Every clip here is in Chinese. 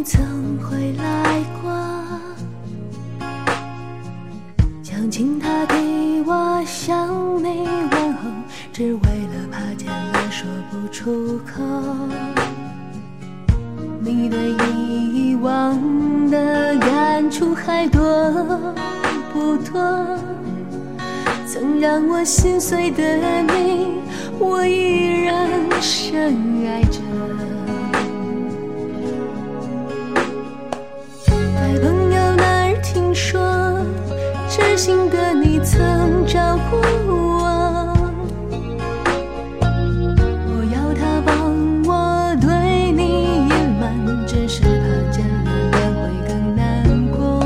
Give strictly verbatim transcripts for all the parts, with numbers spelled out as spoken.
曾回来过，想请他替我向你问候，只为了怕见了说不出口。你对遗忘的感触还多不多？曾让我心碎的你，我依然深爱着。在朋友那儿听说，知心的你曾照顾我，我要他帮我对你隐瞒，只是怕见了面会更难过。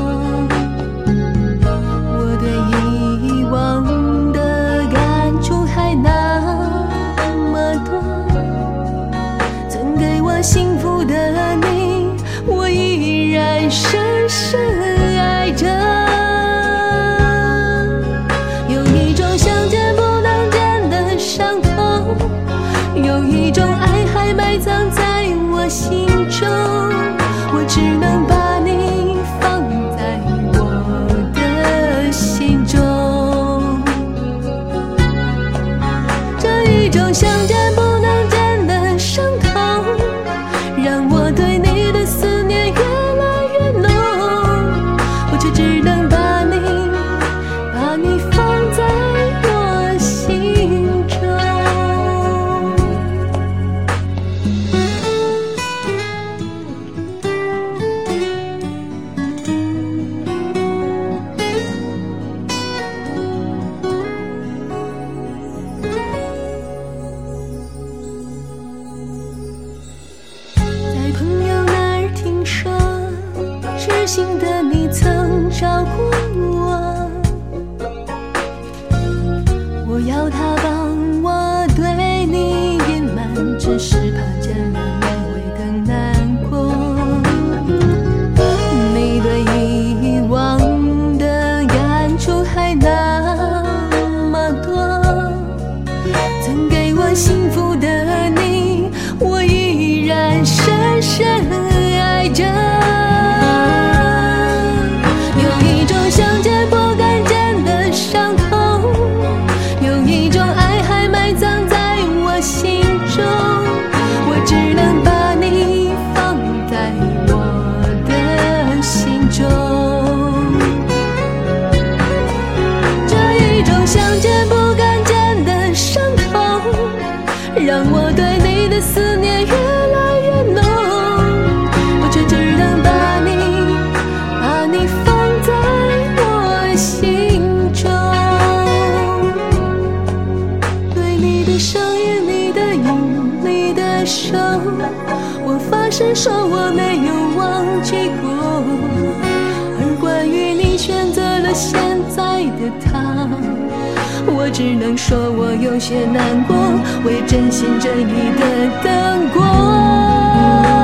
我对遗忘的感触还那么多，曾给我幸福的你，我依然深深爱着。有一种想见不能见的伤痛，有一种爱还埋葬在我心中，我只能把你放在我的心中。这一种想见不能见的伤痛，让我对你的思念越来越浓，我却只能把你把你放在我心中。在朋友那儿听说，知心的你曾照顾我，我要他帮我对你隐瞒，只是怕见了面会更难过。你对遗忘的感触还那么多，曾给我幸福的你，我依然深深爱着。有一种想见不敢见的伤痛，有一种爱还埋葬在我心中，我只能把你放在我的心中。这一种想见不敢见的伤痛，让我对你的思念越来越浓，我却只能把你把你放在我心中。对你的声音，你的影，你的手，我发誓说我没有忘记过。而关于你选择了现在的他，我只能说我有些难过，为真心真意的等过。